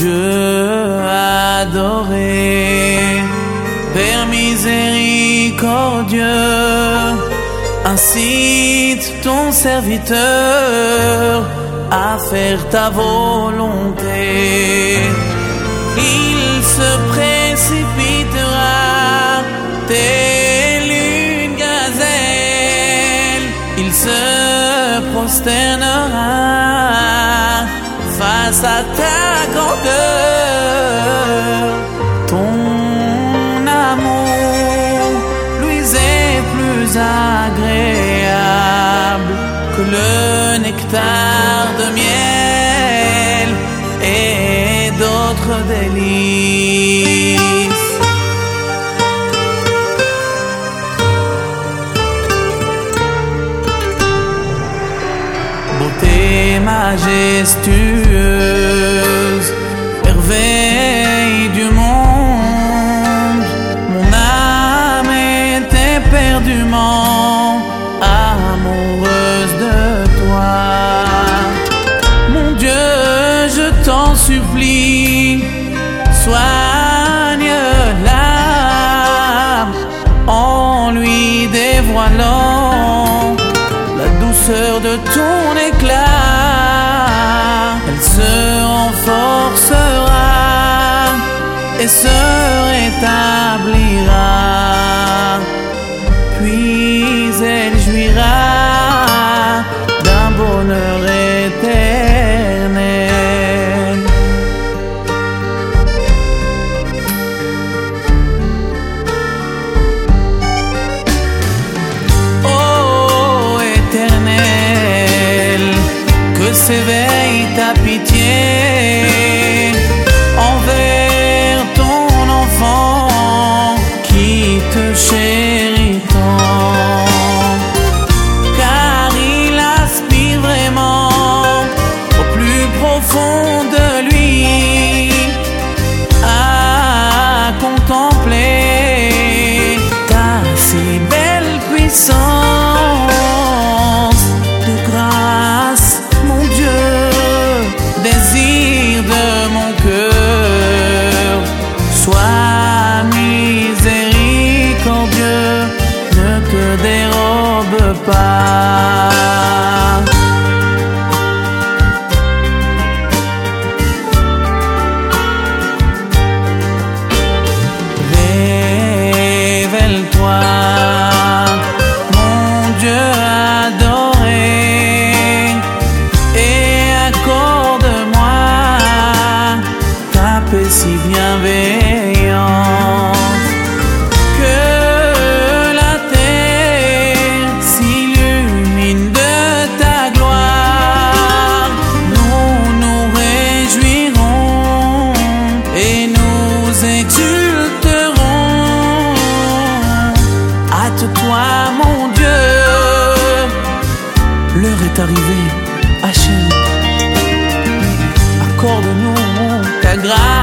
Dieu adoré, Père miséricordieux, incite ton serviteur à faire ta volonté. Il se précipitera tel une gazelle, il se prosternera face à ta grandeur. Ton amour lui est plus agréable que le nectar de miel et d'autres délices. Beauté majestueuse, merveille du monde, mon âme était éperdument amoureuse de toi. Mon Dieu, je t'en supplie, soigne-la en lui dévoilant la douceur de ton éclat. Elle se renforcera et se rétablira, puis elle jouira d'un bonheur éternel. Oh éternel, que s'éveille ta pitié envers ton enfant qui te chérit tant, car il aspire vraiment au plus profond de lui à contempler ta si belle puissance de grâce. Mon Dieu, désir de mon cœur, sois miséricordieux, ne te dérobe pas. Révèle-toi, mon Dieu adoré, et accorde-moi ta paix si bienveillante, que la terre s'illumine de ta gloire. Nous nous réjouirons et nous exulterons. Hâte-toi, mon Dieu, l'heure est arrivée. Hachem, accorde-nous ta grâce.